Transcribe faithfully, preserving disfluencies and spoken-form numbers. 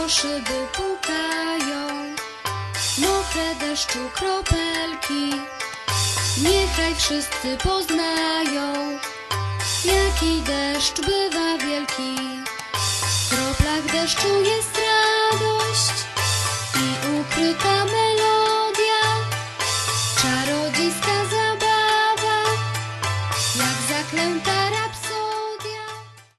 szyby pukają, mokre deszczu kropelki. Niechaj wszyscy poznają, jaki deszcz bywa wielki. W kroplach deszczu